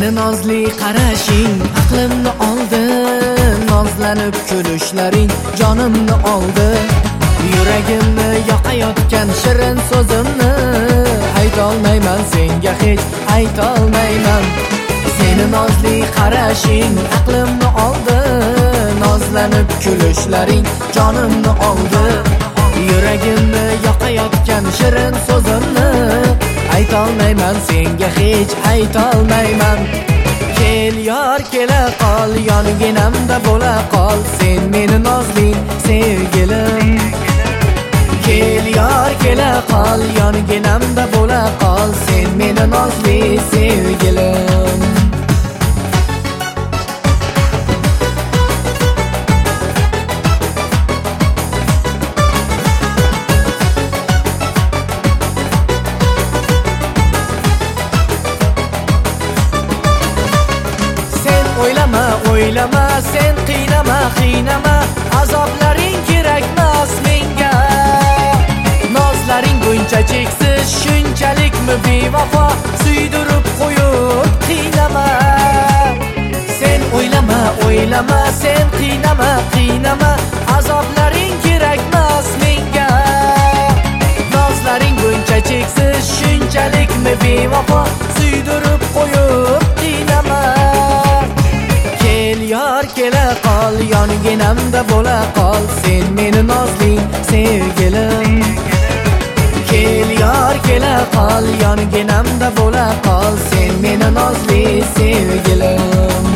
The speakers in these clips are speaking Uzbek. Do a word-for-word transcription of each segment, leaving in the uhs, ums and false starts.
Seni nozli qarashing aqlimni oldi, nozlanib kulishlaring jonimni oldi. Yuragimni yoqayotgan shirin so'zimni aytolmayman senga, hech aytolmayman. Seni nozli qarashing aqlimni oldi, nozlanib kulishlaring jonimni oldi. Yuragimni yoqayotgan shirin so'zimni aytolmayman senga, hech aytolmayman. Kel yor kela qol, yonginamda bo'la qol, sen meni nozli sevgilim. Kel yor kela qol, yonginamda bo'la qol, sen meni nozli sevgilim. O'ylama, o'ylama, sen qiynama, qiynama, azoblaring kerakmas menga. Nozlaring buncha cheksiz, shunchalikmi bevafo, suydirib qo'yib qiynama. Sen o'ylama, o'ylama, sen qiynama, qiynama, azoblaring kerakmas menga. Nozlaring buncha cheksiz, shunchalikmi bevafo, suydirib qo'yib qiynama. Kel yor kela qol, yonginamda bo'la qol, sen meni nozli sevgilim. Kel yor kela qol, yonginamda bo'la qol, sen meni nozli sevgilim.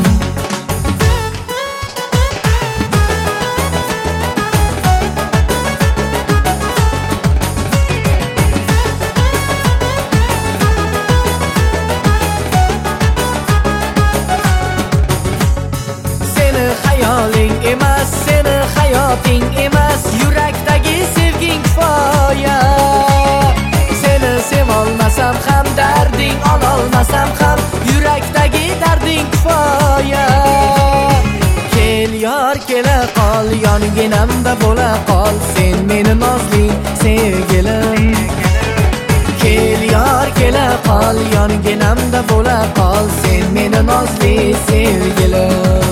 Hayoling emas, seni hayoting emas, yurakdagi sevging kifoya. Seni sevolmasam ham, darding ololmasam ham, yurakdagi darding kifoya. Kel yor kela qol, yonginamda bo'la qol, sen meni nozli sevgilim. Kel yor kela qol, yonginamda bo'la qol, sen meni nozli sevgilim.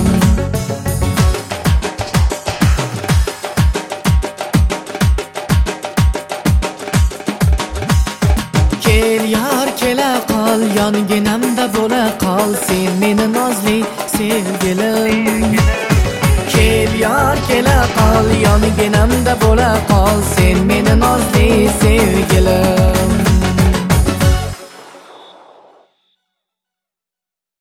Kel yor kela qol, yonginamda bo'la qol, sen meni nozli sevgilim. Kel yor kela qol, yonginamda bo'la qol, sen